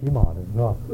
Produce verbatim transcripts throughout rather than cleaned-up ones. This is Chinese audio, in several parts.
骑马的，是吧？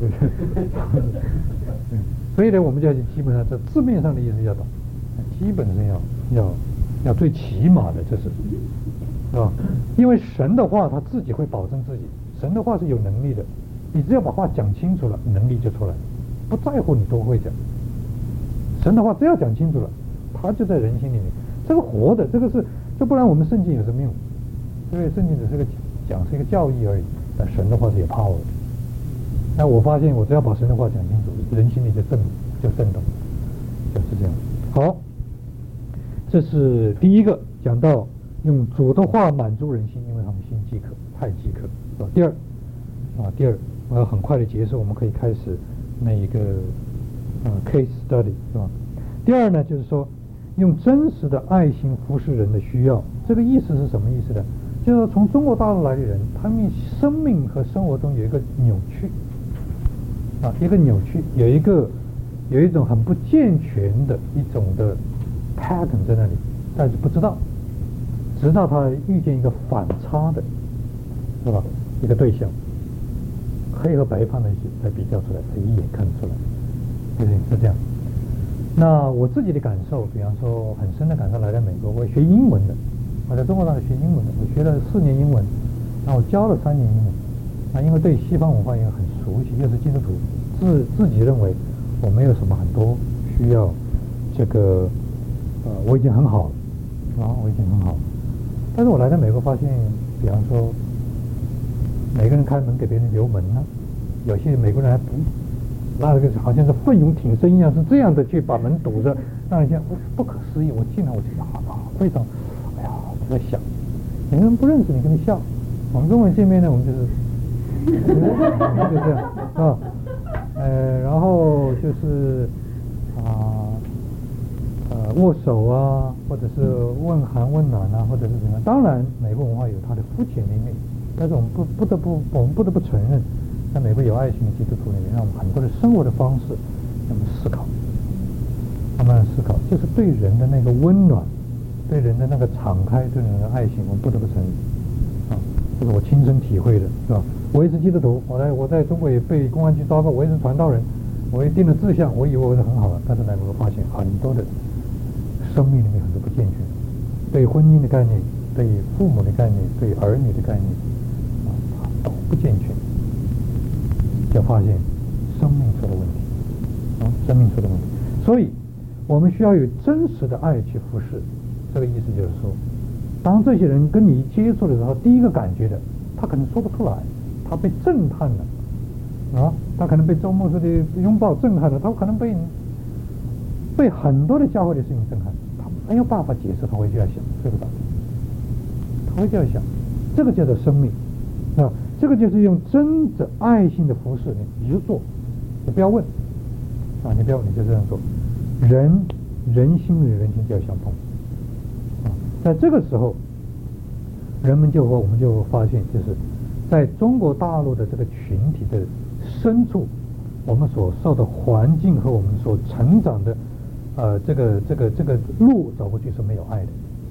所以呢，我们就要基本上这字面上的意思要懂，基本上要要要最起码的，这是是吧？因为神的话他自己会保证自己，神的话是有能力的，你只要把话讲清楚了，能力就出来，不在乎你多会讲。神的话只要讲清楚了，他就在人心里面，这个活的，这个是，这不然我们圣经有什么用？对不对？圣经只是个讲是一个教义而已，但神的话是有 power 的。那我发现，我只要把神的话讲清楚，人心里就震就震动，就是这样。好，这是第一个讲到用主的话满足人心，因为他们心饥渴，太饥渴，是吧？第二啊，第二，我要很快的结束，我们可以开始那一个呃 case study， 是吧？第二呢，就是说用真实的爱心服侍人的需要，这个意思是什么意思呢？就是说从中国大陆来的人，他们生命和生活中有一个扭曲啊，一个扭曲，有一个有一种很不健全的一种的 pattern 在那里，但是不知道，直到他遇见一个反差的，是吧？一个对象，黑和白胖的一些才比较出来，才一眼看出来，对不对？是这样。那我自己的感受，比方说很深的感受，来到美国，我学英文的，我在中国大陆学英文的，我学了四年英文，然后我教了三年英文，啊，因为对西方文化也很熟悉，又是基督徒，自自己认为我没有什么很多需要这个，呃，我已经很好了，啊，我已经很好了。但是我来到美国发现，比方说每个人开门给别人留门呢，有些美国人还不。那个好像是奋勇挺身一样，是这样的去把门堵着，让人家不可思议。我进来我就啊啊，非常，哎呀，我在想，每个人不认识你跟你笑，我们中文见面呢，我们就是，就这样啊，呃，然后就是啊呃握手啊，或者是问寒问暖啊，或者是怎么样。当然，美国文化有它的肤浅的一面，但是我们不不得不我们不得不承认。在美国有爱心的基督徒里面，让我们很多的生活的方式，让我们思考，慢慢思考，就是对人的那个温暖，对人的那个敞开，对人的爱心，我们不得不承认，啊，这是我亲身体会的，是吧？我也是基督徒，我在我在中国也被公安局抓过，我也是传道人，我也定了志向，我以为我是很好的，但是来美国发现很多的生命里面很多不健全，对婚姻的概念，对父母的概念，对儿女的概念，啊，都不健全。就发现生命出了问题，啊，生命出了问题，所以我们需要有真实的爱去服侍。这个意思就是说，当这些人跟你接触的时候，第一个感觉的，他可能说不出来，他被震撼了，啊，他可能被周牧师的拥抱震撼了，他可能被被很多的教会的事情震撼，他没有办法解释，他会这样想，睡不着，他会这样想，这个叫做生命，啊。这个就是用真的爱心的服侍，你你就做，你不要问啊，你不要问，你就这样做。人人心与人心就要相通啊，在这个时候，人们就我们就发现，就是在中国大陆的这个群体的深处，我们所受的环境和我们所成长的呃这个这个这个路走过去是没有爱的，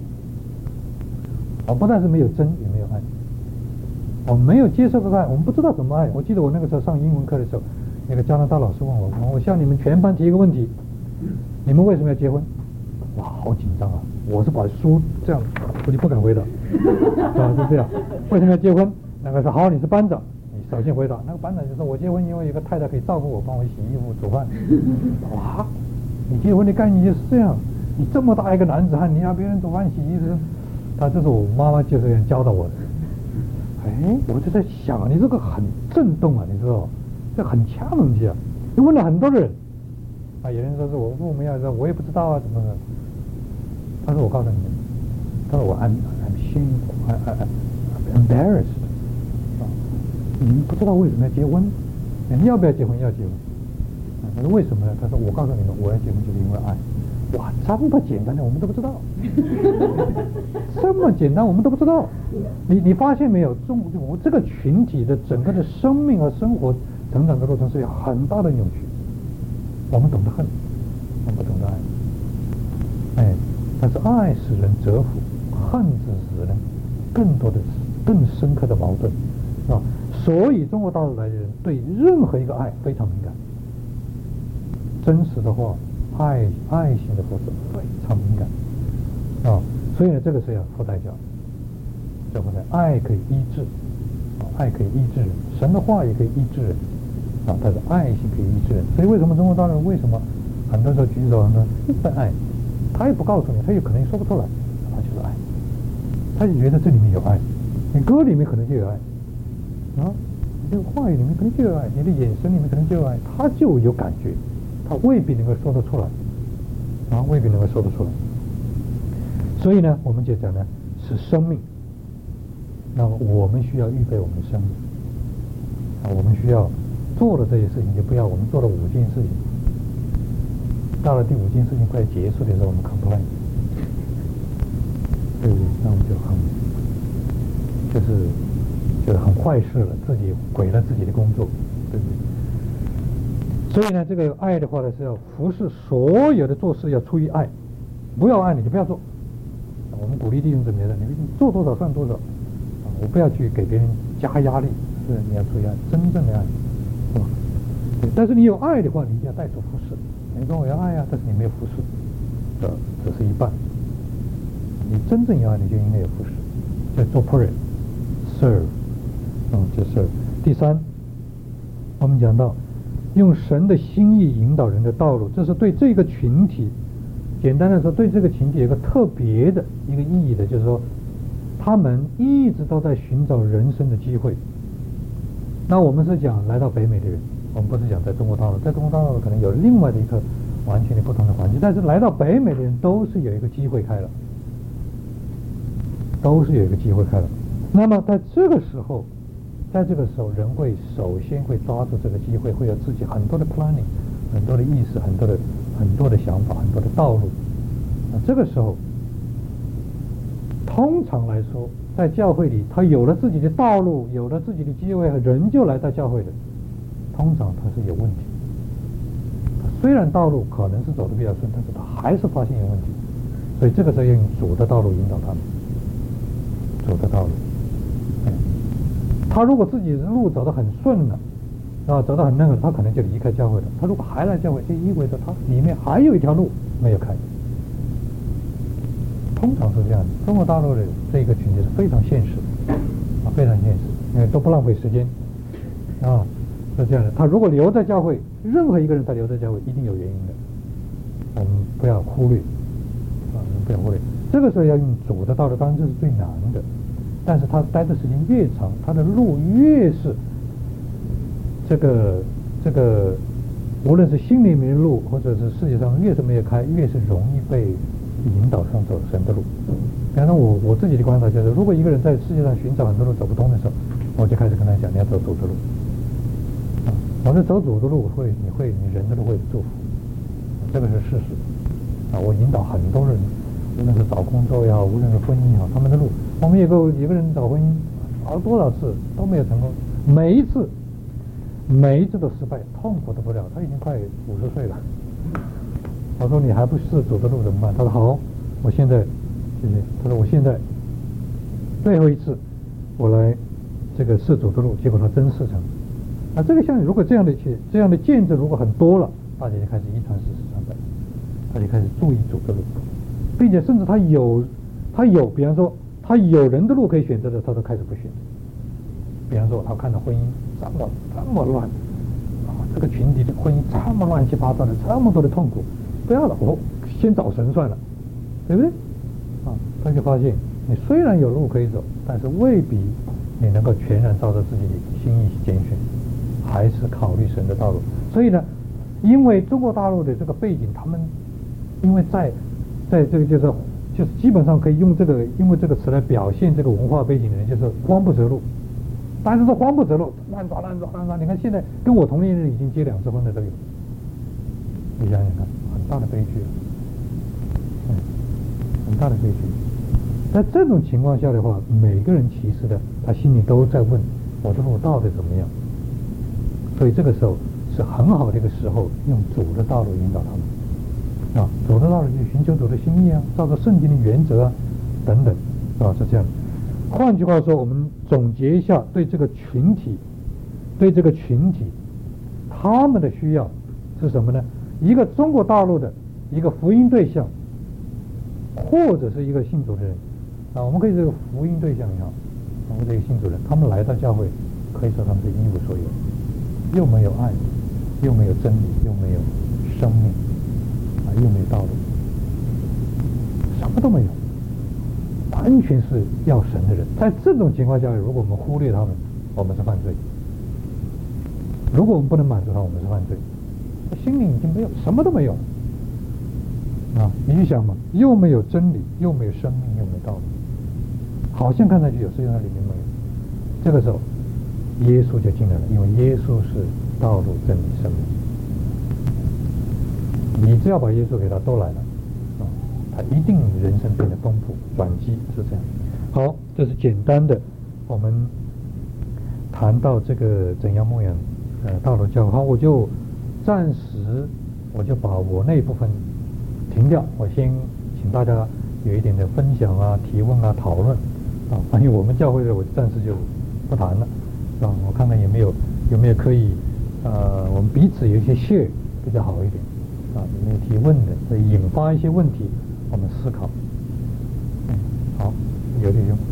啊，不但是没有真，也没有爱。我们没有接受到爱，我们不知道怎么爱。我记得我那个时候上英文课的时候，那个加拿大老师问我，我向你们全班提一个问题，你们为什么要结婚？哇，好紧张啊！我是把书这样，我就不敢回答，啊，是这样。为什么要结婚？那个说好，你是班长，你首先回答。那个班长就说，我结婚因为有个太太可以照顾我，帮我洗衣服、煮饭。哇，你结婚的概念就是这样，你这么大一个男子汉，你要别人煮饭、洗衣服，他这是我妈妈就是这样教导我的。哎，我就在想，你这个很震动啊，你知道，这很掐门气啊！你问了很多人，啊，有人说是我父母要说，我也不知道啊，怎么的。他说我告诉你们，他说我 I'm I'm shameful, I I I'm embarrassed 啊，你们不知道为什么要结婚，你要不要结婚？要结婚。啊，他说为什么呢？他说我告诉你们，我要结婚就是因为爱。哇，这么简单的我们都不知道，这么简单我们都不知道。你你发现没有？中国这个群体的整个的生命和生活成长的过程是有很大的扭曲。我们懂得恨，我们不懂得爱。哎，但是爱使人折服，恨是使人更多的、更深刻的矛盾，啊， 所以中国大陆来的人对任何一个爱非常敏感，真实的话，爱爱心的佛事非常敏感啊。所以呢，这个是要付代价，这不对，爱可以医治，啊，爱可以医治人，神的话也可以医治人，啊，但是爱心可以医治人。所以为什么中国大陆为什么很多时候举手呢？在爱，他也不告诉你，他有可能也说不出来，他就是爱，他就觉得这里面有爱，你歌里面可能就有爱，啊，你这个话语里面可能就有爱，你的眼神里面可能就有爱，他就有感觉，他未必能够说得出来，啊，未必能够说得出来。所以呢，我们就讲呢，是生命。那么我们需要预备我们的生命啊，我们需要做了这些事情，就不要我们做了五件事情，到了第五件事情快结束的时候，我们 complain， 对不对？那我们就很就是就是很坏事了，自己毁了自己的工作，对不对？所以呢，这个爱的话呢，是要服侍所有的做事要出于爱，不要爱你就不要做。我们鼓励弟兄姊妹的，你做多少算多少，啊，我不要去给别人加压力，是你要出于爱，真正的爱，是吧？对，但是你有爱的话，你一定要带出服侍。你说我要爱啊，但是你没有服侍，这只是一半。你真正有爱，你就应该有服侍，叫做仆人 ，serve， 嗯，就 serve。第三，我们讲到用神的心意引导人的道路，这是对这个群体。简单的说，对这个群体有个特别的一个意义的，就是说，他们一直都在寻找人生的机会。那我们是讲来到北美的人，我们不是讲在中国大陆，在中国大陆可能有另外的一个完全的不同的环境，但是来到北美的人都是有一个机会开了，都是有一个机会开了。那么在这个时候，在这个时候，人会首先会抓住这个机会，会有自己很多的 planning， 很多的意识，很多的。很多的想法，很多的道路。那这个时候，通常来说，在教会里，他有了自己的道路，有了自己的机会，人就来到教会的。通常他是有问题。虽然道路可能是走得比较顺，但是他还是发现有问题。所以这个时候要用主的道路引导他们。主的道路。嗯、他如果自己的路走得很顺了。啊，走得很那个，他可能就离开教会了。他如果还来教会，就意味着他里面还有一条路没有开。通常是这样的。中国大陆的这个群体是非常现实的，啊，非常现实，因为都不浪费时间，啊，是这样的。他如果留在教会，任何一个人他留在教会，一定有原因的。我们不要忽略，啊，我们不要忽略。这个时候要用主的道路，当然这是最难的，但是他待的时间越长，他的路越是。这个这个，无论是心里面的路，或者是世界上越是没有开，越是容易被引导上走神的路。比方说我我自己的观察就是，如果一个人在世界上寻找很多路走不通的时候，我就开始跟他讲，你要走主的路。啊，我说走主的路会，你会你人的路会祝福，这个是事实。啊，我引导很多人，无论是找工作也好，无论是婚姻也好，他们的路，我们有个有个人找婚姻，找了多少次都没有成功，每一次。每一次都失败，痛苦的不了。他已经快五十岁了。我说你还不试走的路怎么办？他说好，我现在，谢谢。他说我现在最后一次，我来这个试走的路，结果他真试成。啊，这个像如果这样的去这样的见证如果很多了，大家就开始一传十，十传百，他就开始注意走的路，并且甚至他有他有，比方说他有人的路可以选择的，他都开始不选。比方说他看到婚姻这么这么乱啊，这个群体的婚姻这么乱七八糟的，这么多的痛苦，不要了，我先找神算了，对不对？啊，他就发现你虽然有路可以走，但是未必你能够全然照着自己的心意拣选，还是考虑神的道路。所以呢，因为中国大陆的这个背景，他们因为在在这个就是就是基本上可以用这个用这个词来表现这个文化背景的人，就是慌不择路。但是说慌不择路，乱抓乱抓乱抓。你看现在跟我同龄人已经结两次婚的都有，你想想看，很大的悲剧啊，嗯，很大的悲剧。在这种情况下的话，每个人其实的他心里都在问我的路到底怎么样。所以这个时候是很好的一个时候，用主的道路引导他们啊，主的道路去寻求主的心意啊，照着圣经的原则啊等等，啊，是这样的。换句话说，我们总结一下对这个群体对这个群体，他们的需要是什么呢？一个中国大陆的一个福音对象，或者是一个信主的人啊，我们可以这个福音对象也好，我们这个信主人，他们来到教会，可以说他们是一无所有，又没有爱，又没有真理，又没有生命啊，又没有道路，什么都没有，完全是要神的人。在这种情况下，如果我们忽略他们，我们是犯罪；如果我们不能满足他，我们是犯罪。心里已经没有，什么都没有啊！你去想嘛，又没有真理，又没有生命，又没有道路，好像看上去有，实际上里面没有。这个时候，耶稣就进来了，因为耶稣是道路、真理、生命。你只要把耶稣给他，都来了啊！他一定人生变得丰富，转机是这样。好，这是简单的，我们谈到这个怎样牧养呃道路教会。好，我就。暂时我就把我那一部分停掉，我先请大家有一点的分享啊、提问啊、讨论啊。关于我们教会的，我暂时就不谈了啊。我看看有没有有没有可以呃，我们彼此有一些 share 比较好一点啊，有没有提问的，所以引发一些问题，我们思考。嗯，好，有弟兄。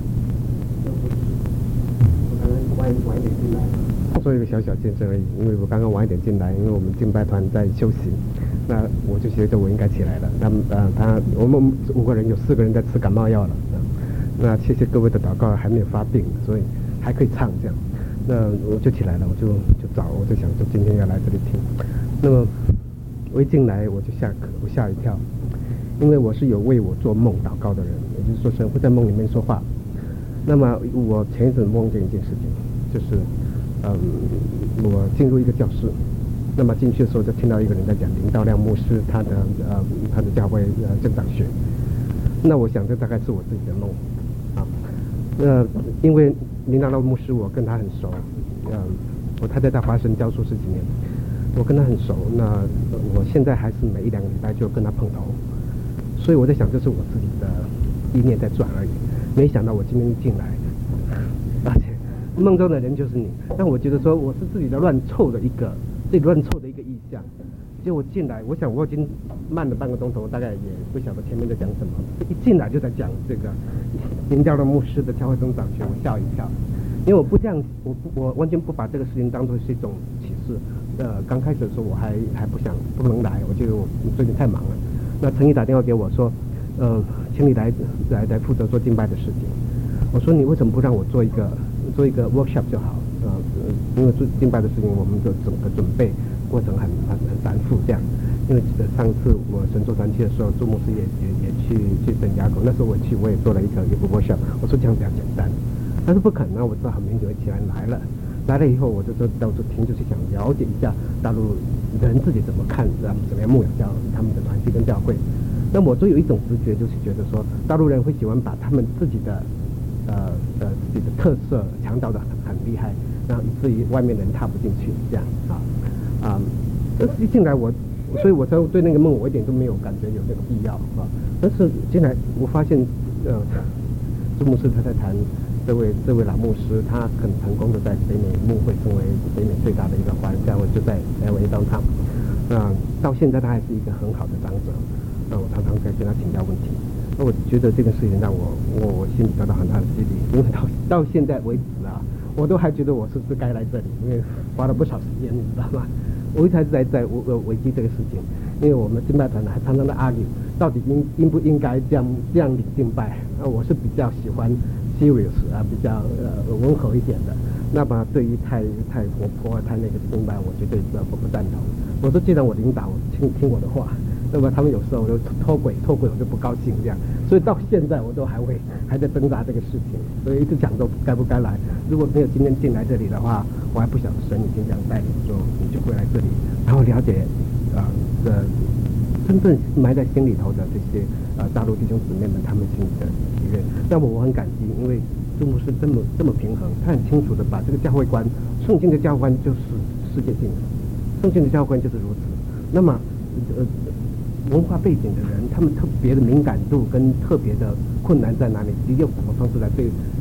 我可能晚晚一点进来。做一个小小见证而已，因为我刚刚晚一点进来，因为我们敬拜团在休息，那我就觉得我应该起来了。那呃，他我们五个人有四个人在吃感冒药了，那谢谢各位的祷告，还没有发病，所以还可以唱这样。那我就起来了，我就就找，我就想说今天要来这里听。那么我一进来我就吓我吓一跳，因为我是有为我做梦祷告的人，也就是说神会在梦里面说话。那么我前一阵梦见一件事情，就是。嗯，我进入一个教室，那么进去的时候就听到一个人在讲林道亮牧师他的呃他的教会呃增长学，那我想这大概是我自己的梦啊。呃，因为林道亮牧师我跟他很熟，嗯、呃，我他在大华神教书十几年，我跟他很熟。那我现在还是每一两个礼拜就跟他碰头，所以我在想这是我自己的意念在转而已。没想到我今天一进来，而且。梦中的人就是你，但我觉得说我是自己的乱凑的一个，自己乱凑的一个意象。结果进来，我想我已经慢了半个钟头，大概也不晓得前面在讲什么。一进来就在讲这个林教的牧师的教会增长学，我吓一跳，因为我不这样，我不我完全不把这个事情当作是一种启示。呃，刚开始的时候我还还不想不能来，我觉得我最近太忙了。那陈毅打电话给我说，呃，请你来来来负责做敬拜的事情。我说你为什么不让我做一个？做一个 workshop 就好，呃，因为做敬拜的事情，我们的整个准备过程很很很繁复，这样。因为上次我神作传奇的时候，朱牧师也也也去去圣家口，那时候我去我也做了一个一个 workshop， 我说这样比较简单，但是不可能，我知道很明显起来来了，来了以后我就说到处听，就是想了解一下大陆人自己怎么看，怎么怎么样牧养教他们的团体跟教会。那我就有一种直觉，就是觉得说大陆人会喜欢把他们自己的。呃呃，自己的特色强调的很很厉害，然后以至于外面人踏不进去，这样啊啊。但是一进来我，所以我才对那个梦我一点都没有感觉有那个必要啊。但是进来我发现，呃，朱牧师他在谈这位这位老牧师，他很成功的在北美牧会成为北美最大的一个华人教会，就在 L A downtown。啊，到现在他还是一个很好的长者，那我常常在跟他请教问题。那我觉得这个事情让我我我心里得到很大的激励，因为到到现在为止啊，我都还觉得我是不是该来这里，因为花了不少时间，你知道吗？我一直在在我我危机这个事情，因为我们敬拜团还常常的 argue， 到底应应不应该这样这样领敬拜？啊，我是比较喜欢 serious 啊，比较呃温和一点的。那么对于太太活泼、太那个敬拜，我绝对不不不赞同。我说既然我领导听听我的话。那么他们有时候就脱轨，脱轨我就不高兴这样，所以到现在我都还会还在挣扎这个事情，所以一直讲说该不该来。如果没有今天进来这里的话，我还不晓得神已经这样带领说你就会来这里，然后了解啊的真正埋在心里头的这些呃大陆弟兄姊妹们他们心里的喜悦。那么我很感激，因为朱牧师这么这么平衡，他很清楚的把这个教会观，圣经的教会观就是世界性的，圣经的教会观就是如此。那么呃。文化背景的人，他们特别的敏感度跟特别的困难在哪里？用什么方式来对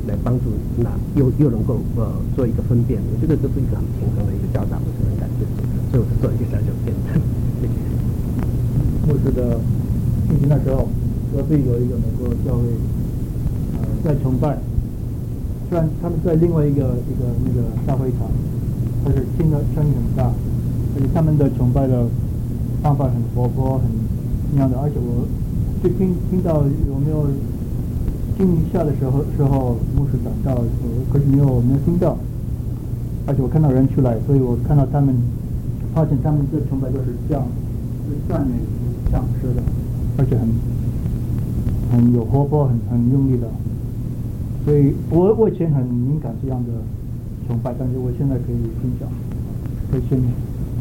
来帮助那又又能够呃做一个分辨。我觉得这是一个很平衡的一个教导，我是很感谢主，所以我是做一个小小见证。谢谢。 牧师的信息那时候，隔壁有一个美国教会，呃，在崇拜，虽然他们在另外一个一个那个大会堂，但是听的声音很大，而且他们的崇拜的方法很活泼，很那样的，而且我就听听到有没有听一下的时候时候，牧师讲到，可是没有没有听到，而且我看到人出来，所以我看到他们，发现他们这崇拜都是这样，是赞美唱诗的，而且很很有活泼，很很用力的。所以我我以前很敏感这样的崇拜，但是我现在可以欣赏，可以欣赏。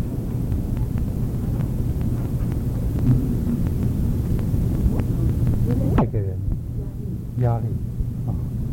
带给人压力啊，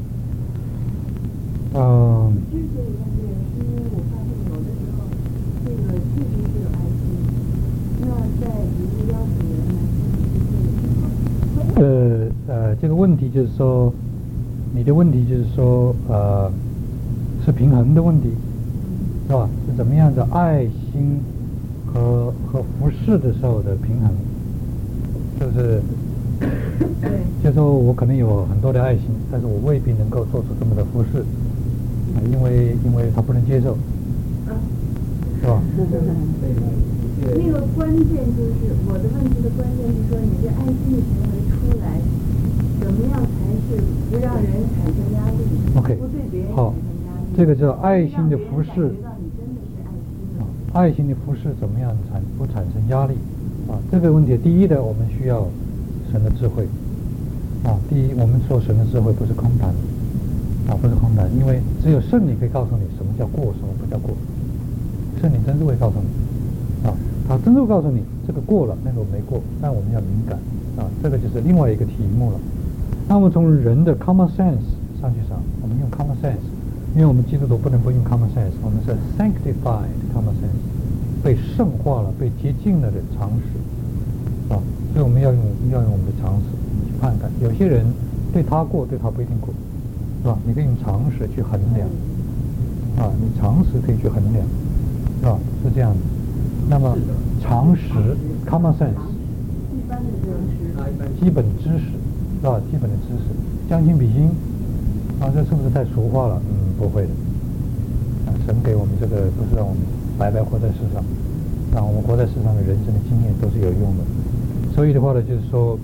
嗯。 之所以让这个，是因为我发现有的时候，这个确实是有爱心。那在比如邀请人来参与聚会的时候， 呃呃，这个问题就是说，你的问题就是说，呃，是平衡的问题，是吧？是怎么样的爱心和和服侍的时候的平衡，就是，就是说我可能有很多的爱心，但是我未必能够做出这么的服侍，啊，因为因为他不能接受，是吧？ 那个关键就是我的问题的关键是说，你这爱心的行为出来，怎么样才是不让人产生压力 ？OK， 不对别人产好， 生压力。 这个叫爱心的服侍。 啊， 爱心的服侍怎么样产不产生压力？啊，这个问题，第一的，我们需要神的智慧。啊，第一，我们说神的智慧不是空谈，啊，不是空谈，因为只有圣灵可以告诉你什么叫过，什么不叫过。圣灵真是会告诉你，啊，他真的会告诉你这个过了，那个没过，但我们要敏感，啊，这个就是另外一个题目了。那么从人的 common sense 上去想，我们用 common sense， 因为我们基督徒不能不用 common sense， 我们是 sanctified common sense， 被圣化了、被洁净了的常识，啊，所以我们要用要用我们的常识去判断。有些人对他过，对他不一定过，是吧？你可以用常识去衡量，啊，你常识可以去衡量，是吧？是这样的。那么常识 common sense， 一般的常识， 基本知识，是吧？基本的知识，将心比心，啊，这是不是太俗化了？嗯，不会的。啊，神给我们这个不是让我们白白活在世上，让我们活在世上的人生的经验都是有用的。所以的话呢，就是说，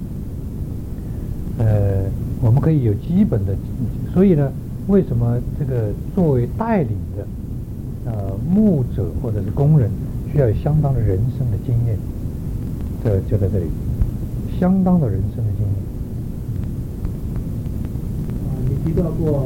呃，我们可以有基本的，所以呢，为什么这个作为带领的呃牧者或者是工人，需要有相当的人生的经验？这就在这里，相当的人生的经验。 啊，你提到过，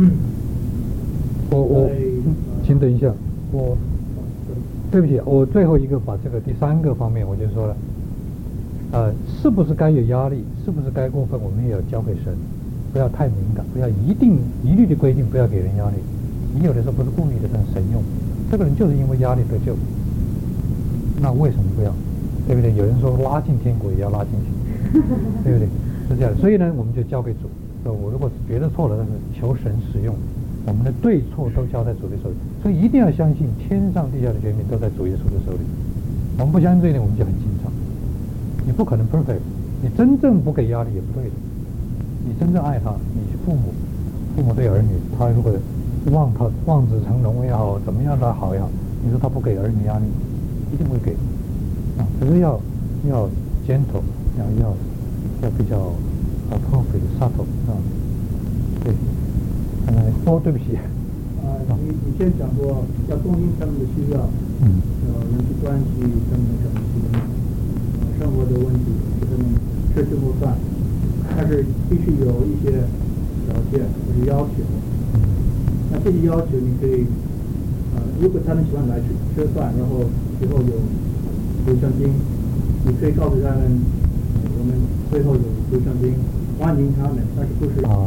我我，请等一下，我对不起，我最后一个把这个第三个方面我就说了，呃，是不是该有压力，是不是该过分，我们也要交给神，不要太敏感，不要一定一律的规定，不要给人压力。你有的时候不是故意的，但神用，这个人就是因为压力得救，那为什么不要？对不对？有人说拉进天国也要拉进去，对不对？是这样的，所以呢，我们就交给主。我如果觉得错了，但是求神使用，我们的对错都交在主的手里。所以一定要相信天上地下的权柄都在主耶稣的手里。我们不相信这一点，我们就很紧张。你不可能 perfect， 你真正不给压力也不对的。你真正爱他，你父母，父母对儿女，他如果望他望子成龙也好，怎么样他好也好，你说他不给儿女压力，一定会给。啊，可是要要 gentle， 要要要比较 appropriate subtle 啊，对，呃，哦，对不起， 啊，你你先讲过要供应他们的需要， 嗯， 呃，人际关系他们的感情，呃，生活的问题，给他们吃这顿饭，但是必须有一些条件或者要求。那这些要求你可以，呃，如果他们喜欢来吃吃饭，然后最后有留圣经，你可以告诉他们，呃、我们最后有留圣经，欢迎他们，但是不是啊？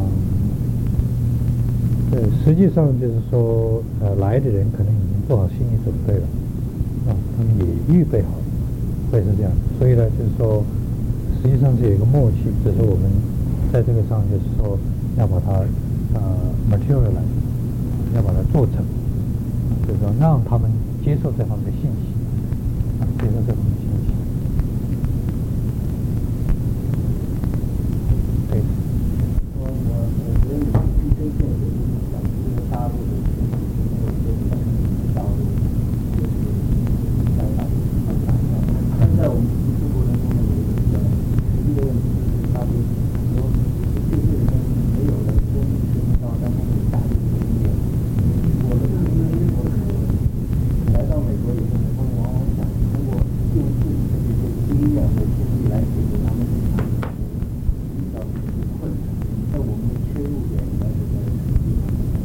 对，实际上就是说，呃，来的人可能已经做好心理准备了，啊，他们也预备好了，会是这样。所以呢，就是说，实际上是有一个默契，只是我们在这个上就是说，要把它呃 materialize，要把它做成，就是说让他们接受这方面的信息，接受这方面的信息。对。 我我我觉得你去推荐给讲这个大陆的或者说大陆就是在大陆但在我们读书过程中呢，有一个实际的问题，就是大陆很多对这个东西没有了多年学不到，但他们有大量的经验。我的这个英国的来到美国以后呢，他们往往想通过用自己的这些经验和经历来解决他们日常遇到的一些困难。那我们的切入点应该是在什么地方？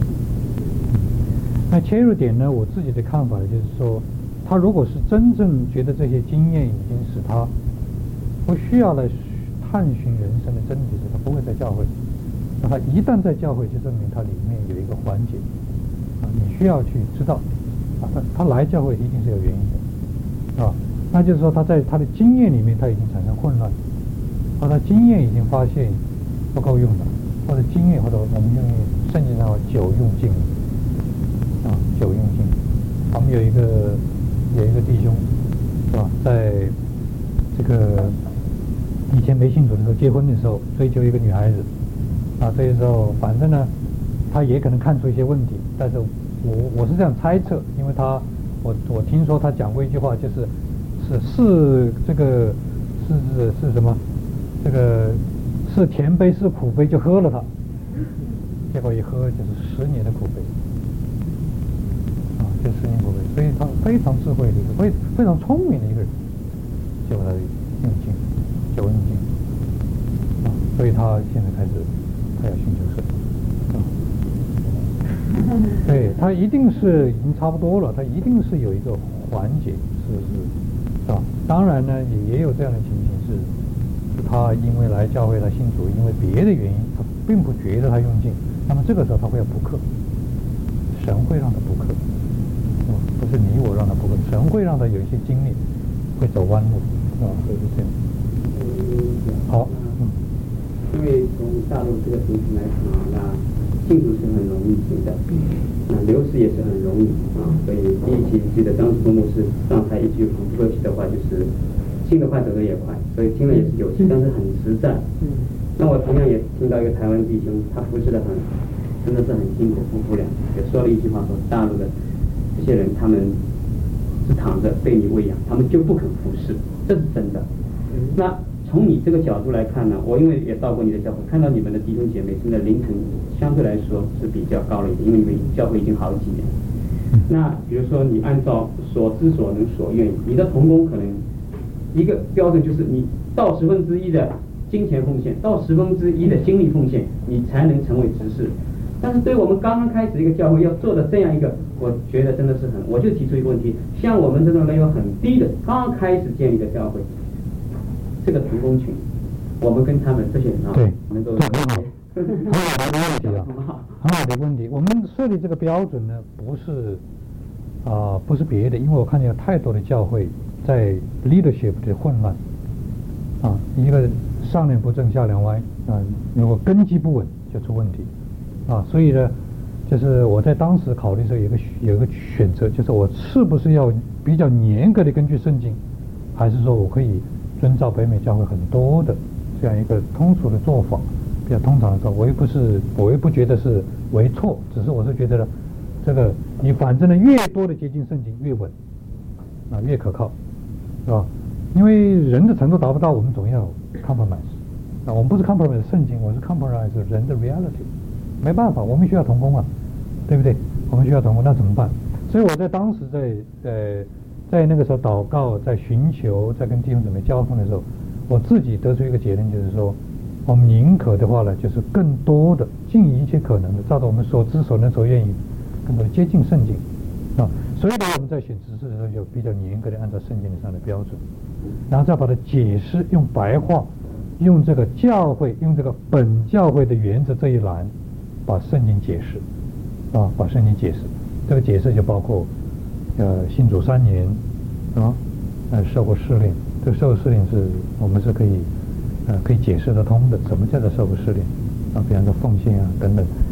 那切入点呢？我自己的看法就是说，他如果是真正觉得这些经验已经使他不需要来探寻人生的真理时，他不会在教会。那他一旦在教会，就证明他里面有一个环节啊，你需要去知道啊，他他来教会一定是有原因的啊。那就是说他在他的经验里面他已经产生混乱，或者他经验已经发现不够用了，或者经验或者我们用圣经上说久用尽了啊，久用尽。我们有一个有一个弟兄是吧，在这个以前没信主的时候，结婚的时候追求一个女孩子啊，这时候反正呢，他也可能看出一些问题，但是我我是这样猜测，因为他我我听说他讲过一句话，就是是是这个是是是什么，这个是甜杯是苦杯就喝了它，结果一喝就是十年的苦杯。就十年苦杯，所以他非常智慧的一个，非非常聪明的一个人，结果他用尽，久用尽啊，所以他现在开始，他要寻求神啊，对他一定是已经差不多了，他一定是有一个环节，是是是吧？当然呢，也也有这样的情形是，是他因为来教会他信主，因为别的原因，他并不觉得他用尽，那么这个时候他会要补课，神会让他补课。不是你我让他不会，神会让他有一些经历，会走弯路，是吧？所以是这样。好，嗯。 因为从大陆这个情形来看啊，那进入是很容易行的，那流失也是很容易啊。所以第一期记得当时中牧师上台一句很客气的话，就是信的快，走的也快，所以听了也是有趣，但是很实在。那我同样也听到一个台湾弟兄，他服侍的很，真的是很辛苦，夫妇俩也说了一句话，说大陆的这些人他们是躺着被你喂养，他们就不肯服侍，这是真的。那从你这个角度来看呢，我因为也到过你的教会，看到你们的弟兄姐妹现在灵程相对来说是比较高了一点，因为你们教会已经好几年。那比如说你按照所知所能所愿，你的同工可能一个标准就是你到十分之一的金钱奉献，到十分之一的精力奉献，你才能成为执事。但是对我们刚刚开始一个教会要做的这样一个，我觉得真的是很，我就提出一个问题，像我们这种人有很低的，刚刚开始建立的教会，这个同工群，我们跟他们这些人啊， 对， 能够很好，很好的问题啊，很好的问题。我们设立这个标准呢，不是啊、呃，不是别的，因为我看见有太多的教会在 leadership 的混乱啊，一个上梁不正下梁歪啊，如果根基不稳就出问题。啊，所以呢，就是我在当时考虑的时候有一个有一个选择，就是我是不是要比较严格的根据圣经，还是说我可以遵照北美教会很多的这样一个通俗的做法，比较通常的做法。我又不是，我又不觉得是为错，只是我是觉得呢，这个你反正呢越多的接近圣经越稳，啊越可靠，是吧？因为人的程度达不到，我们总要 compromise。啊，我们不是 compromise 圣经，我是 compromise 人的 reality。没办法，我们需要同工啊，对不对？我们需要同工，那怎么办？所以我在当时在呃在那个时候祷告，在寻求，在跟弟兄姊妹交锋的时候，我自己得出一个结论，就是说，我们宁可的话呢，就是更多的尽一切可能的，照着我们所知所能所愿意，更多的接近圣经啊。所以呢，我们在选执事的时候，就比较严格的按照圣经上的标准，然后再把它解释，用白话，用这个教会，用这个本教会的原则这一栏。把圣经解释，啊，把圣经解释，这个解释就包括，呃，信主三年，啊，呃，受过试炼，这个受试炼是我们是可以，呃，可以解释得通的。什么叫做受过试炼？啊，比方说奉献啊等等，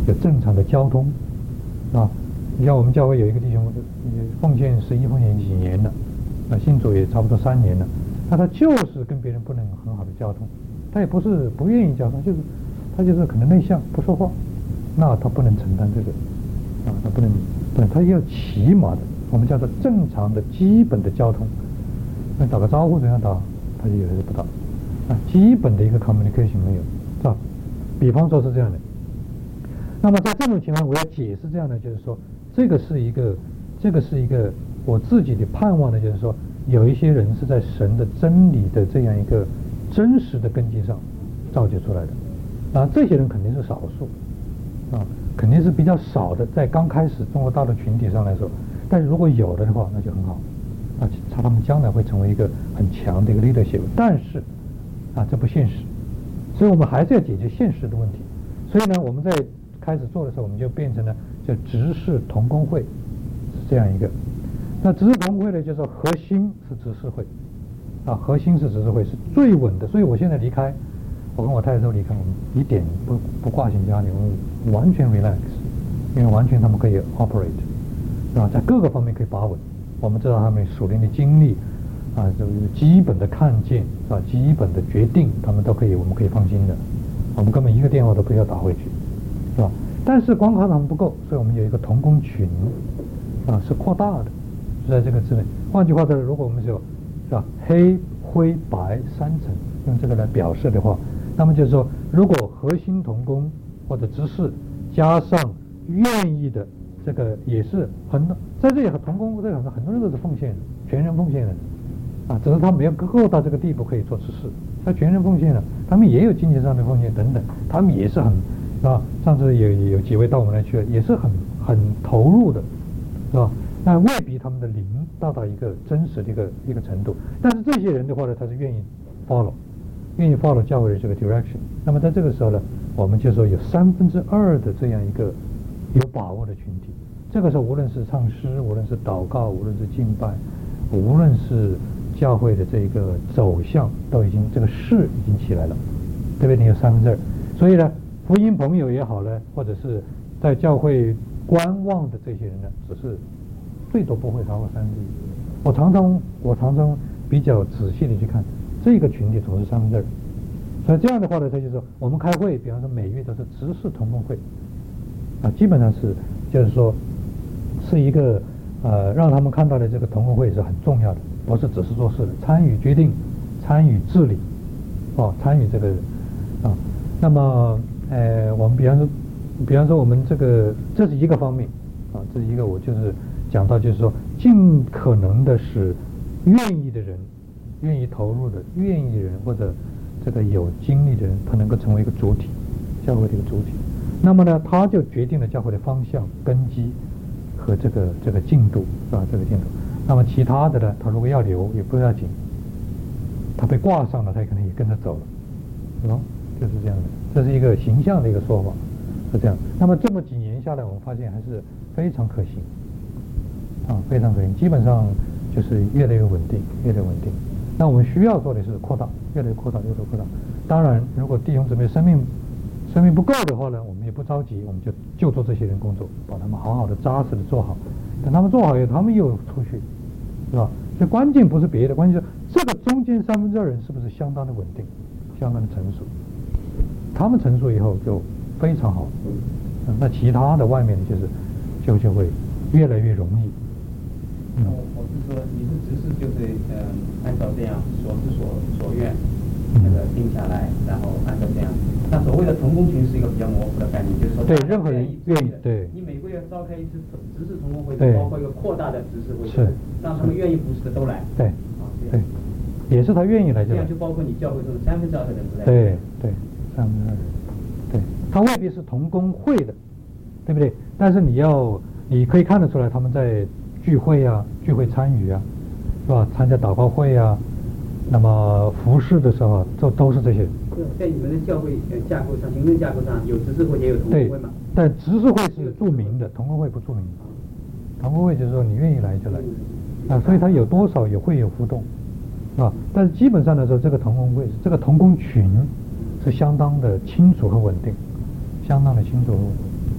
有正常的交通，啊，你像我们教会有一个弟兄，奉献十一奉献几年了，啊，信主也差不多三年了，那他就是跟别人不能有很好的交通，他也不是不愿意交通，就是他就是可能内向不说话，那他不能承担这个，啊，他不能，不能，他要起码的，我们叫做正常的基本的交通，那打个招呼怎样打，他就有的不打，啊，基本的一个 communication 没有，是吧？比方说是这样的。那么在这种情况，我要解释这样的，就是说，这个是一个，这个是一个我自己的盼望的，就是说，有一些人是在神的真理的这样一个真实的根基上造就出来的，啊，这些人肯定是少数，啊，肯定是比较少的，在刚开始中国大陆群体上来说，但是如果有的话，那就很好，啊，他们将来会成为一个很强的一个 leadership， 但是，啊，这不现实，所以我们还是要解决现实的问题，所以呢，我们在开始做的时候，我们就变成了叫执事同工会，是这样一个。那执事同工会呢，就是说核心是执事会，啊，核心是执事会是最稳的。所以我现在离开，我跟我太太都离开，我们一点不不挂心家里，我们完全 relax， 因为完全他们可以 operate， 是吧？在各个方面可以把稳。我们知道他们属灵的经历，啊，这个基本的看见，是吧？基本的决定，他们都可以，我们可以放心的。我们根本一个电话都不需要打回去。是吧？但是光靠他们不够，所以我们有一个同工群，啊，是扩大的，是在这个之内。换句话说，如果我们有，是吧，黑、灰、白三层，用这个来表示的话，那么就是说，如果核心同工或者执事加上愿意的这个，也是很多在这里和同工这里很多人都是奉献人，全人奉献人，啊，只是他没有够到这个地步可以做执事，他全人奉献了，他们也有金钱上的奉献等等，他们也是很。是吧？上次有有几位到我们那去了，也是很很投入的，是吧？但未必他们的灵达到一个真实的一个一个程度。但是这些人的话呢，他是愿意 follow， 愿意 follow 教会的这个 direction。那么在这个时候呢，我们就说有三分之二的这样一个有把握的群体。这个时候，无论是唱诗，无论是祷告，无论是敬拜，无论是教会的这个走向，都已经这个势已经起来了，对不对？你有三分之二，所以呢。福音朋友也好呢，或者是在教会观望的这些人呢，只是最多不会超过三分之一。我常常我常常比较仔细的去看这个群体总是三分之二，所以这样的话呢，他就说我们开会，比方说每月都是执事同工会，啊，基本上是就是说是一个呃让他们看到的这个同工会是很重要的，不是只是做事的，参与决定，参与治理，哦，参与这个啊，那么。呃，我们比方说，比方说我们这个这是一个方面，啊，这是一个我就是讲到就是说，尽可能的使愿意的人、愿意投入的、愿意的人或者这个有精力的人，他能够成为一个主体，教会的一个主体。那么呢，他就决定了教会的方向、根基和这个这个进度，是吧？这个进度。那么其他的呢，他如果要留也不要紧，他被挂上了，他可能也跟着走了，是吧？就是这样的，这是一个形象的一个说法，是这样。那么这么几年下来，我们发现还是非常可行，啊，非常可行，基本上就是越来越稳定，越来越稳定。那我们需要做的是扩大，越来越扩大，越来越扩大。当然，如果弟兄姊妹生命生命不够的话呢，我们也不着急，我们就就做这些人工作，把他们好好的扎实的做好。等他们做好以后，他们又出去，是吧？所以关键不是别的，关键是这个中间三分之二人是不是相当的稳定，相当的成熟。他们成熟以后就非常好，嗯、那其他的外面就是就就会越来越容易。 嗯，我是说你是执事，就是嗯、呃，按照这样所知所所愿那个定下来，然后按照这样。那所谓的同工群是一个比较模糊的概念，就是说对任何人愿意对。 你每个月召开一次执事同工会，包括一个扩大的执事会， 是让他们愿意服侍的都来。 对， 啊， 对，也是他愿意来就来。 这样就包括你教会中的三分之二的人不来。 对对。三分之二人，对，他未必是同工会的，对不对？但是你要，你可以看得出来，他们在聚会啊、聚会参与啊，是吧？参加祷告会啊，那么服侍的时候，这都是这些人。 在你们的教会架构上，行政架构上有执事会也有同工会嘛？ 但执事会是著名的，同工会不著名。同工会就是说你愿意来就来，啊，所以它有多少也会有互动，啊，但是基本上来说，这个同工会、这个同工群。是相当的清楚和稳定，相当的清楚和稳定。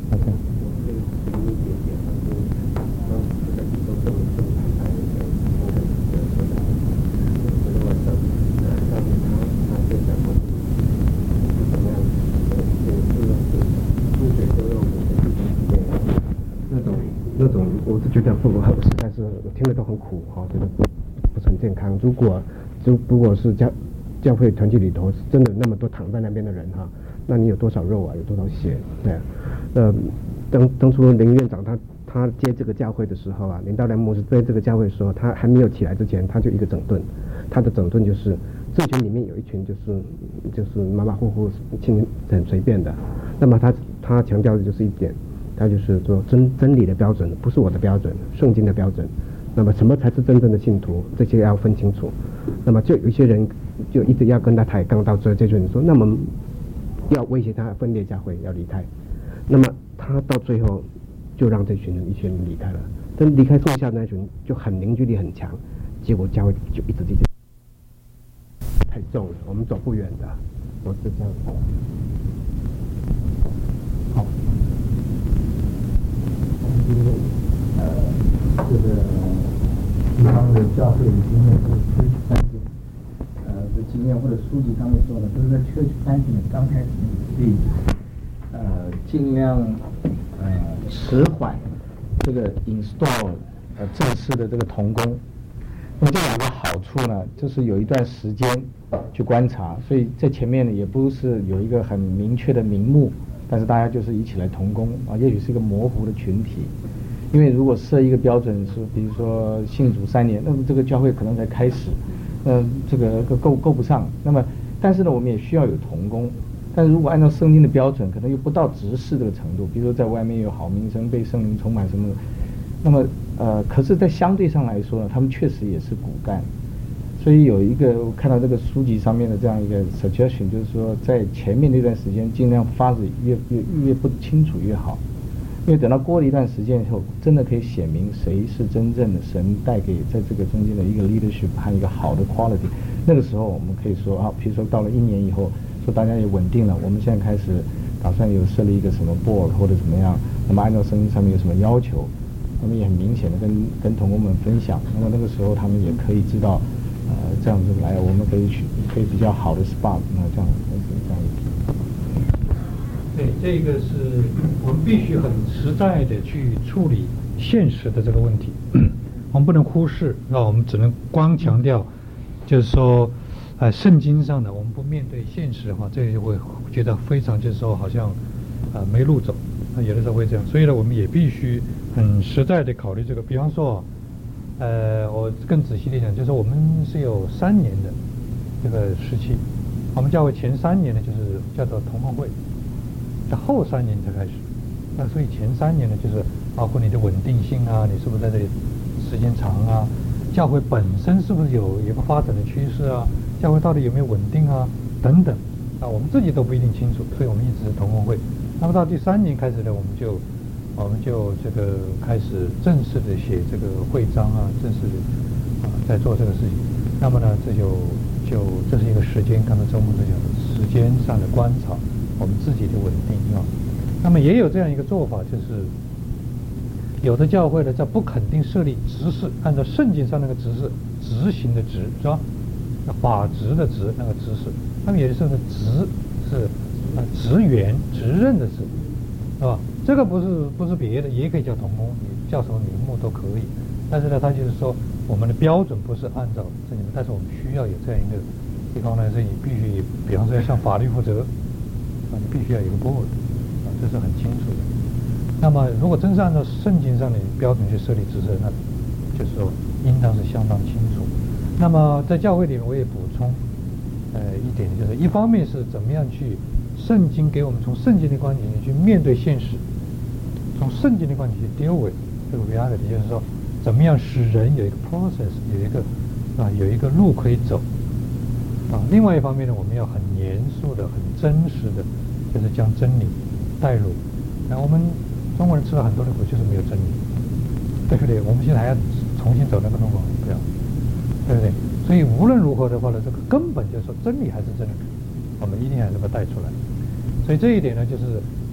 好像。 那种那种，我是觉得不，实在是我听了都很苦哈，觉得不是很健康。如果就如果是教教会团体里头真的那么多躺在那边的人哈，那你有多少肉啊，有多少血？对，呃，当当初林院长他他接这个教会的时候啊，林道良牧师在这个教会的时候，他还没有起来之前，他就一个整顿，他的整顿就是这群里面有一群就是就是马马虎虎、轻很随便的，那么他他强调的就是一点。他就是说真真理的标准不是我的标准，圣经的标准。那么什么才是真正的信徒？这些要分清楚。那么就有一些人就一直要跟他抬杠，到这这群人说，那么要威胁他分裂教会，要离开。那么他到最后就让这群人一群人离开了。但离开剩下的那群就很凝聚力很强，结果教会就一直一直太重了，我们走不远的。我是这样。 好。 呃，这个地方的教会的经验是 church planting， 呃，这经验或者书记刚才说的，都是在 church planting 的刚开始那个 stage， 呃，尽量呃迟缓这个 install 呃正式的这个同工。那么这两个好处呢，就是有一段时间去观察，所以在前面呢也不是有一个很明确的名目。但是大家就是一起来同工啊，也许是一个模糊的群体，因为如果设一个标准是，比如说信主三年，那么这个教会可能才开始，呃，这个够够不上。那么，但是呢，我们也需要有同工。但是如果按照圣经的标准，可能又不到执事这个程度。比如说在外面有好名声，被圣灵充满什么的，那么呃，可是，在相对上来说呢，他们确实也是骨干。所以有一个我看到这个书籍上面的这样一个 suggestion， 就是说在前面那段时间尽量发展越越越不清楚越好，因为等到过了一段时间以后，真的可以显明谁是真正的神带给在这个中间的一个 leadership 和一个好的 quality。那个时候我们可以说啊，比如说到了一年以后，说大家也稳定了，我们现在开始打算有设立一个什么 board 或者怎么样，那么按照圣经上面有什么要求，那么也很明显的跟跟同工们分享，那么那个时候他们也可以知道。呃，这样子来，我们可以去，可以比较好的 spot， 那这样，这样子。 对，这个是我们必须很实在的去处理现实的这个问题，我们不能忽视，那我们只能光强调，就是说，呃，圣经上的，我们不面对现实的话，这就会觉得非常就是说好像，呃，没路走，那有的时候会这样，所以呢，我们也必须很实在的考虑这个，比方说。呃，我更仔细的讲，就是我们是有三年的这个时期，我们教会前三年呢就是叫做同工会，在后三年才开始。那所以前三年呢，就是包括你的稳定性啊，你是不是在这里时间长啊，教会本身是不是有一个发展的趋势啊，教会到底有没有稳定啊等等，啊，我们自己都不一定清楚，所以我们一直是同工会。那么到第三年开始呢，我们就。我们就这个开始正式的写这个会章啊，正式的啊在做这个事情。那么呢，这就就这是一个时间，刚才周牧师讲的时间上的观察，我们自己的稳定啊。那么也有这样一个做法，就是有的教会呢，在不肯定设立执事，按照圣经上那个执事执行的执是吧？法执的执那个执事，那么有的时候呢，执是啊职员职任的职，是吧？这个不是不是别的，也可以叫同工，你叫什么名目都可以。但是呢，他就是说，我们的标准不是按照这里面，但是我们需要有这样一个地方呢，是你必须，比方说要向法律负责，啊，你必须要有一个 board， 啊，这是很清楚的。那么，如果真是按照圣经上的标准去设立职责，那就是说应当是相当清楚。那么在教会里面，我也补充，呃，一点就是一方面是怎么样去圣经给我们从圣经的观点去面对现实。从圣经的观点去 deal with 这个 reality， 就是说，怎么样使人有一个 process， 有一个啊有一个路可以走啊。另外一方面呢，我们要很严肃的、很真实的，就是将真理带入。那我们中国人吃了很多的苦，就是没有真理，对不对？我们现在还要重新走那个路吗？不要，对不对？所以无论如何的话呢，这个根本就是说真理还是真理，我们一定还是把它带出来。所以这一点呢，就是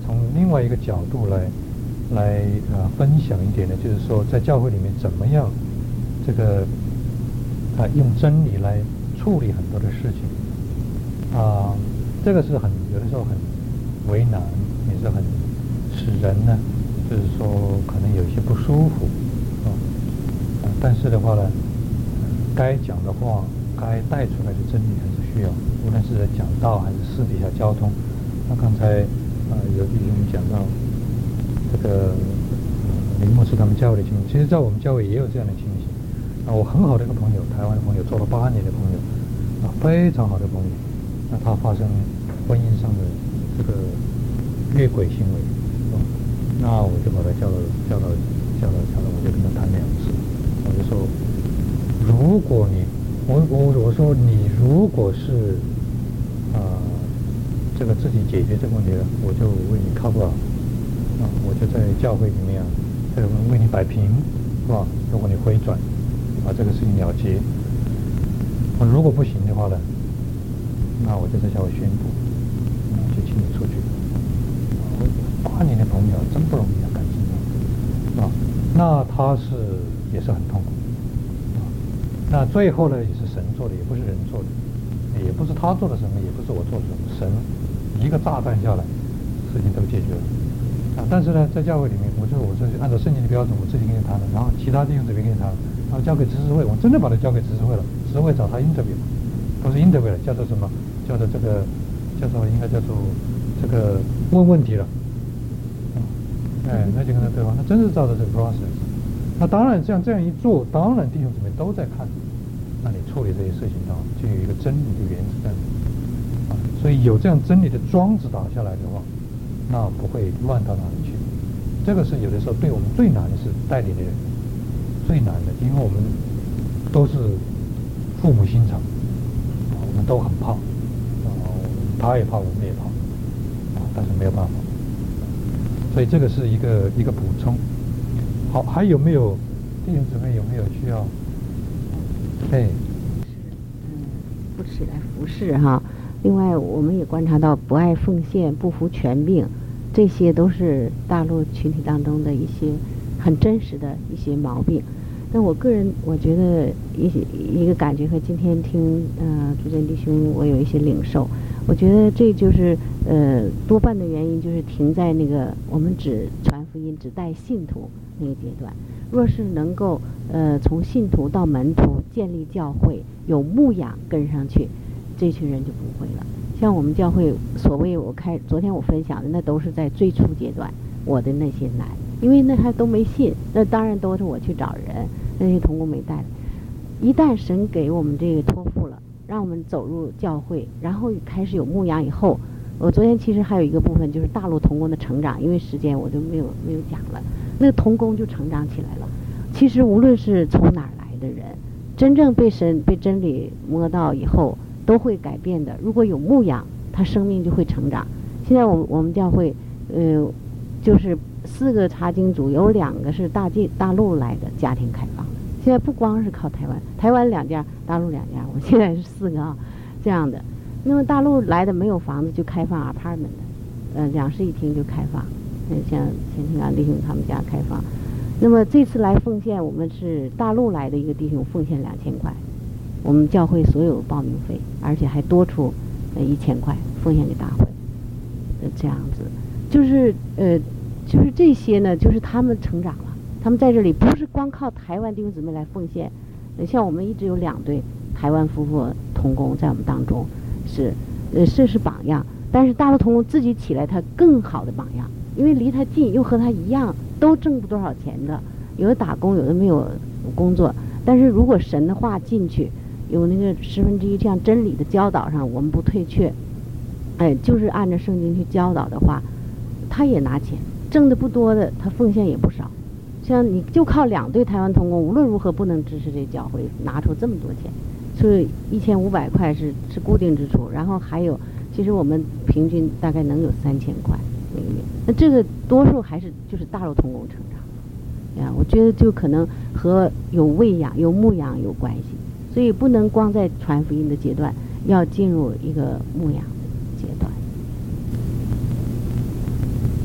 从另外一个角度来来啊分享一点呢，就是说在教会里面怎么样这个啊用真理来处理很多的事情啊，这个是很有的时候很为难，也是很使人呢，就是说可能有一些不舒服啊，啊但是的话呢，该讲的话，该带出来的真理还是需要，无论是讲道还是私底下交通。那刚才啊、呃、有弟兄讲到这个林牧师他们教会的情形，其实在我们教会也有这样的情形。啊，我很好的一个朋友，台湾的朋友，做了八年的朋友，啊，非常好的朋友。那他发生婚姻上的这个越轨行为，啊，那我就把他叫到叫到叫到叫到，我就跟他谈两次，我就说，如果你我我我说你如果是啊、呃、这个自己解决这个问题了，我就为你靠不了，啊，我就在教会里面啊，这个为你摆平，是吧？如果你回转，把这个事情了结，啊，如果不行的话呢，那我就在教会宣布，啊，就请你出去。啊，八年的朋友真不容易啊，感情啊，那他是也是很痛苦。那最后呢，也是神做的，也不是人做的，也不是他做的什么，也不是我做的什么，神一个炸弹下来，事情都解决了。啊，但是呢，在教会里面，我就我这按照圣经的标准，我自己跟你谈了，然后其他弟兄姊妹跟你谈了，然后交给执事会，我真的把他交给执事会了，执事会找他 interview， 不是 interview 了，叫做什么？叫做这个，叫做应该叫做这个问问题了。嗯，哎，那就跟他对话，那真是照着这个 process。那当然，像这样一做，当然弟兄姊妹都在看，那你处理这些事情上就有一个真理的原则在里面啊。所以有这样真理的桩子打下来的话，那不会乱到哪里去。这个是有的时候对我们最难的是带领的人最难的，因为我们都是父母心肠啊，我们都很怕啊，他也怕，我们也怕啊，但是没有办法。所以这个是一个一个补充。好，还有没有弟兄姊妹有没有需要？哎， 嗯，不起来服侍哈。另外，我们也观察到不爱奉献、不服权柄，这些都是大陆群体当中的一些很真实的一些毛病。但我个人我觉得一一个感觉和今天听呃主建弟兄我有一些领受，我觉得这就是呃多半的原因就是停在那个我们只传福音只带信徒那个阶段。若是能够呃从信徒到门徒建立教会，有牧养跟上去，这群人就不会了。像我们教会所谓我开昨天我分享的，那都是在最初阶段我的那些难，因为那还都没信，那当然都是我去找人，那些同工没带。一旦神给我们这个托付了，让我们走入教会，然后开始有牧养以后，我昨天其实还有一个部分就是大陆同工的成长，因为时间我就没有没有讲了，那个同工就成长起来了。其实无论是从哪儿来的人，真正被神被真理摸到以后，都会改变的。如果有牧养，他生命就会成长。现在我们我们教会，呃，就是四个查经组，有两个是大进大陆来的家庭开放的。现在不光是靠台湾，台湾两家，大陆两家，我现在是四个啊，这样的。那么大陆来的没有房子就开放 apartment 的，呃，两室一厅就开放，呃，像前天安弟兄他们家开放。那么这次来奉献，我们是大陆来的一个弟兄奉献两千块，我们教会所有报名费，而且还多出呃一千块奉献给大会，呃这样子，就是呃就是这些呢，就是他们成长了，他们在这里不是光靠台湾弟兄姊妹来奉献，呃像我们一直有两对台湾夫妇同工在我们当中，是呃这是榜样，但是大陆同工自己起来他更好的榜样，因为离他近又和他一样。都挣不多少钱的，有的打工，有的没有工作。但是如果神的话进去，有那个十分之一这样真理的教导上，我们不退却，哎，就是按照圣经去教导的话，他也拿钱，挣的不多的，他奉献也不少。像你就靠两对台湾同工，无论如何不能支持这教会拿出这么多钱，所以一千五百块是是固定支出，然后还有，其实我们平均大概能有三千块。那这个多数还是就是大陆同工成长呀，我觉得就可能和有喂养、有牧养有关系，所以不能光在传福音的阶段，要进入一个牧养的阶段。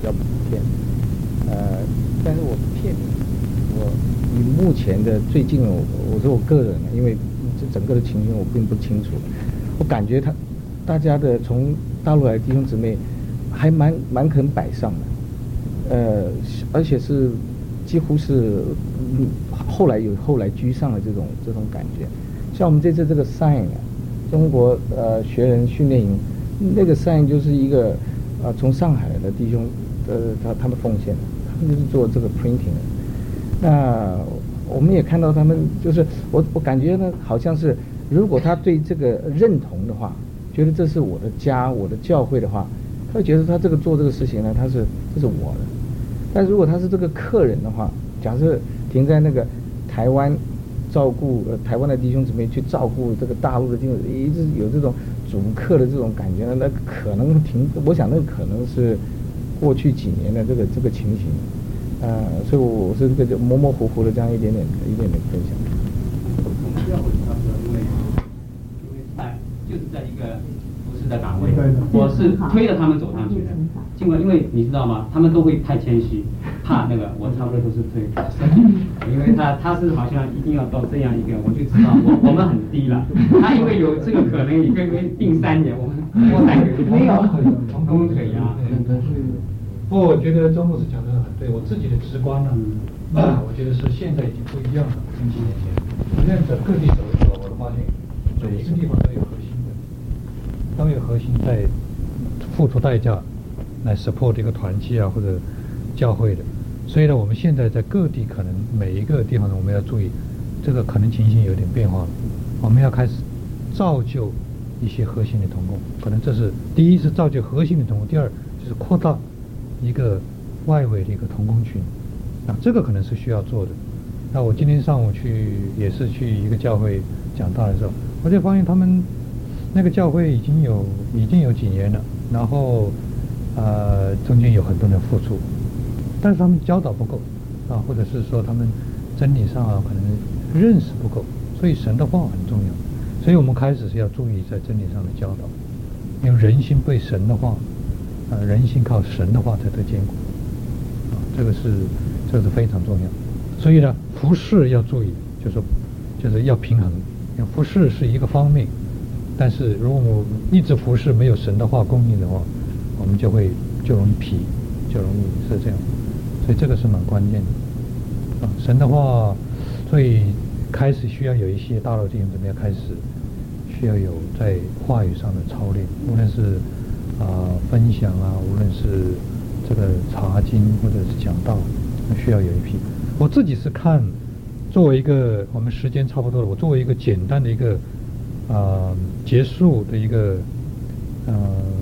较普遍。呃，但是我不骗你，我以目前的最近我我说我个人，因为这整个的情形我并不清楚，我感觉他大家的从大陆来的弟兄姊妹还蛮蛮肯摆上的，呃，而且是几乎是嗯后来有后来居上的这种这种感觉。像我们这次这个 sign 啊，中国呃学人训练营那个 sign 就是一个呃从上海来的弟兄呃他他们奉献的，他们就是做这个 printing 的。那我们也看到他们就是我我感觉呢好像是如果他对这个认同的话，觉得这是我的家我的教会的话，他会觉得他这个做这个事情呢他是这是我的。但如果他是这个客人的话，假设停在那个台湾照顾呃台湾的弟兄姊妹去照顾这个大陆的弟兄，一直有这种主客的这种感觉呢，那可能停，我想那可能是过去几年的这个这个情形，呃，所以我是这个模模糊糊的这样一点点一点点分享。 我们教会他说，因为因为在就是在一个服侍的岗位，我是推着他们走上去的。尽管因为你知道吗，他们都会太谦虚，怕那个我差不多都是推，因为他他是好像一定要到这样一个，我就知道我我们很低了。他因为有这个可能，你跟跟定三年，我们多三个月没有同工腿呀。 不过我觉得周牧师讲的很对，我自己的直观呢，啊，我觉得是现在已经不一样了，跟几年前。我现在在各地走一走，我都发现每一个地方都有核心的，都有核心在付出代价来 support 这个团契啊或者教会的。所以呢，我们现在在各地可能每一个地方呢，我们要注意，这个可能情形有点变化了，我们要开始造就一些核心的同工，可能这是第一是造就核心的同工，第二就是扩大一个外围的一个同工群，啊，这个可能是需要做的。那我今天上午去也是去一个教会讲道的时候，我就发现他们那个教会已经有已经有几年了，然后呃中间有很多人付出，但是他们教导不够啊，或者是说他们真理上啊可能认识不够，所以神的话很重要，所以我们开始是要注意在真理上的教导，因为人心被神的话。呃，人心靠神的话才得坚固，啊，这个是这个是非常重要。所以呢，服事要注意，就是就是要平衡。因为服事是一个方面，但是如果我一直服事没有神的话供应的话，我们就会就容易疲，就容易是这样。所以这个是蛮关键的啊，神的话，所以开始需要有一些大陆弟兄姊妹要开始需要有在话语上的操练，无论是。啊、呃，分享啊，无论是这个查经或者是讲道，需要有一批。我自己是看，作为一个我们时间差不多了，我作为一个简单的一个啊、呃、结束的一个呃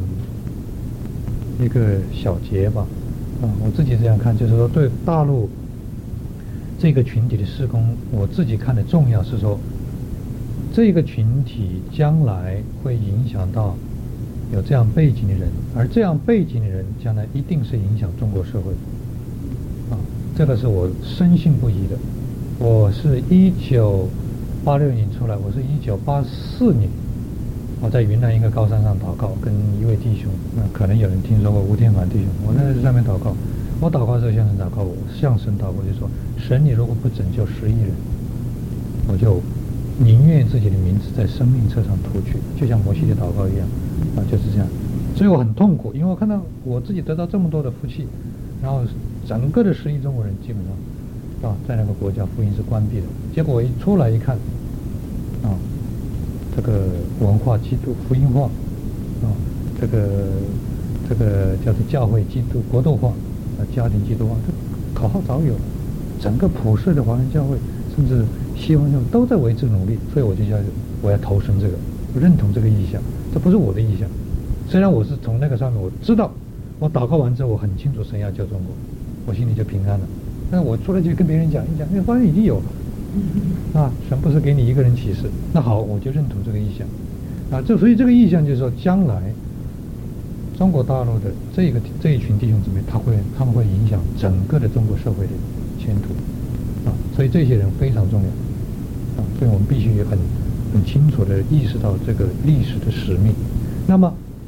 一个小节吧，啊、呃，我自己这样看，就是说对大陆这个群体的事工，我自己看的重要是说，这个群体将来会影响到。有这样背景的人，而这样背景的人将来一定是影响中国社会啊，这个是我深信不疑的。我是一九八六年出来，我是一九八四年，我在云南一个高山上祷告，跟一位弟兄，那可能有人听说过吴天凡弟兄，我在上面祷告，我祷告的时候向神祷告，我向神祷告就说：神，你如果不拯救十亿人，我就宁愿自己的名字在生命册上涂去，就像摩西的祷告一样。啊，就是这样，所以我很痛苦，因为我看到我自己得到这么多的福气，然后整个的十亿中国人基本上啊，在那个国家福音是关闭的。结果我一出来一看，啊，这个文化基督福音化，啊，这个这个叫做教会基督国度化，啊，家庭基督化，这口号早有了，整个普世的华人教会，甚至西方教会都在为之努力，所以我就叫我要投身这个，我认同这个意向。这不是我的意向，虽然我是从那个上面我知道，我祷告完之后我很清楚神要救中国，我心里就平安了。但是我出来就跟别人讲一讲，因为发现已经有了，啊，神不是给你一个人启示，那好，我就认同这个意向，啊，这所以这个意向就是说，将来中国大陆的这个这一群弟兄姊妹，他会他们会影响整个的中国社会的前途，啊，所以这些人非常重要，啊，所以我们必须很。很清楚地意识到这个历史的使命，那么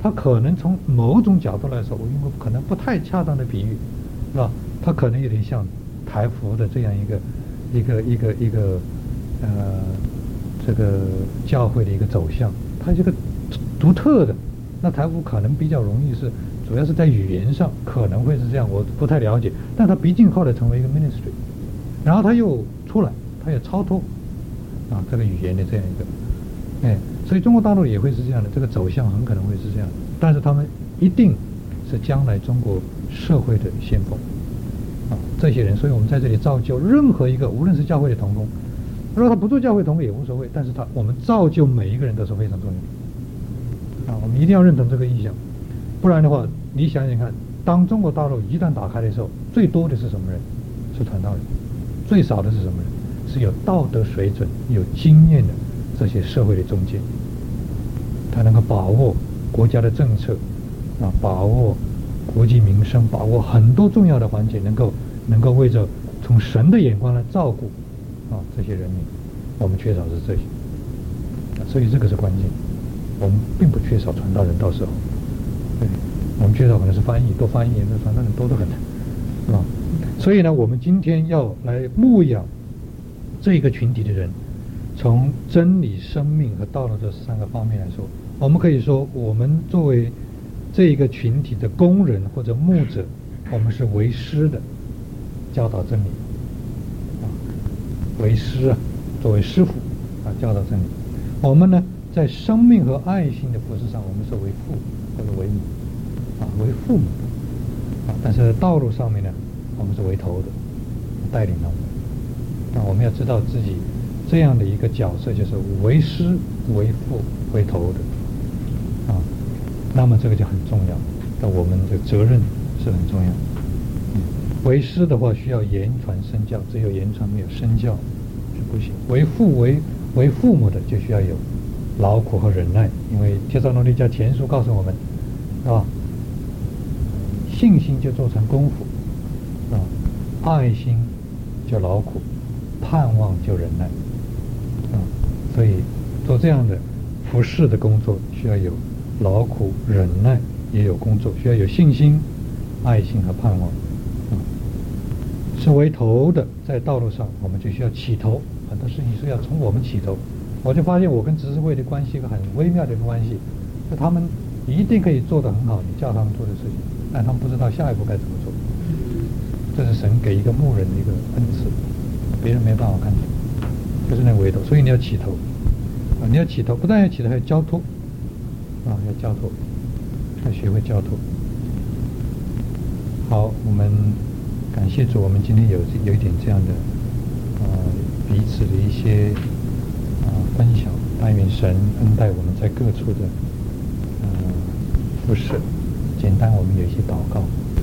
它可能从某种角度来说，我用个可能不太恰当的比喻，是吧？它可能有点像台福的这样一个一个一个一个呃这个教会的一个走向，它这个独特的。那台福可能比较容易是，主要是在语言上可能会是这样，我不太了解。但它毕竟后来成为一个 ministry， 然后它又出来，它也超脱啊这个语言的这样一个，哎，所以中国大陆也会是这样的，这个走向很可能会是这样的。但是他们一定是将来中国社会的先锋啊，这些人，所以我们在这里造就任何一个，无论是教会的同工，如果他不做教会同工也无所谓，但是他我们造就每一个人都是非常重要的。啊，我们一定要认同这个意向，不然的话，你想想看，当中国大陆一旦打开的时候，最多的是什么人？是传道人，最少的是什么人？是有道德水准、有经验的这些社会的中介，他能够把握国家的政策，啊，把握国计民生，把握很多重要的环节，能够能够为着从神的眼光来照顾啊这些人民，我们缺少是这些，啊，所以这个是关键。我们并不缺少传道人，到时候，对，我们缺少可能是翻译，多翻译，那传道人多得很，是吧？所以呢，我们今天要来牧养这个群体的人，从真理、生命和道德这三个方面来说，我们可以说，我们作为这一个群体的工人或者牧者，我们是为师的，教导真理，啊，为师啊，作为师傅啊，教导真理。我们呢？在生命和爱心的服事上，我们是为父或者为母，啊，为父母的，啊，但是道路上面呢，我们是为头的，带领他们。那我们要知道自己这样的一个角色，就是为师、为父、为头的，啊，那么这个就很重要。那我们的责任是很重要。嗯，为师的话需要言传身教，只有言传没有身教是不行。为父为为父母的就需要有劳苦和忍耐，因为帖撒罗尼迦前书告诉我们，是吧？信心就做成功夫，啊，爱心就劳苦，盼望就忍耐，啊，所以做这样的服侍的工作，需要有劳苦、忍耐，也有工作，需要有信心、爱心和盼望，啊，是为头的，在道路上我们就需要起头，很多事情是要从我们起头。我就发现我跟执事会的关系一个很微妙的一个关系，就他们一定可以做得很好，你叫他们做的事情，但他们不知道下一步该怎么做。这是神给一个牧人的一个恩赐，别人没办法看见，就是那个维度。所以你要起头啊，你要起头，不但要起头，还要交托啊，要交托，要学会交托。好，我们感谢主，我们今天有有一点这样的呃彼此的一些。啊，分享，但愿神恩待我们在各处的呃服事。简单，我们有一些祷告。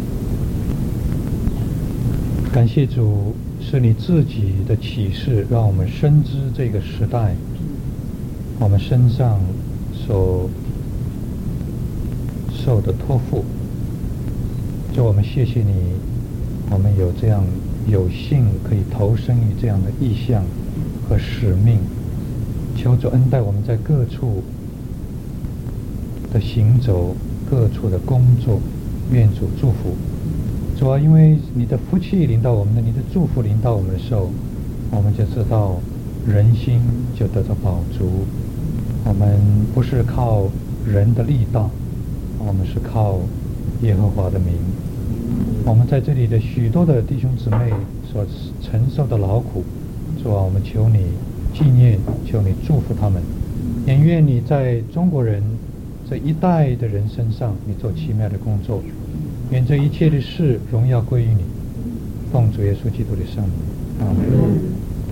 感谢主，是你自己的启示，让我们深知这个时代我们身上所受的托付。就我们谢谢你，我们有这样有幸可以投身于这样的意向和使命。求主恩待我们在各处的行走，各处的工作，愿主祝福。主啊，因为你的福气临到我们的，你的祝福临到我们的时候，我们就知道人心就得到饱足。我们不是靠人的力道，我们是靠耶和华的名。我们在这里的许多的弟兄姊妹所承受的劳苦，主啊，我们求你纪念，求你祝福他们，也愿你在中国人这一代的人身上，你做奇妙的工作，愿这一切的事荣耀归于你，奉主耶稣基督的圣名，阿门。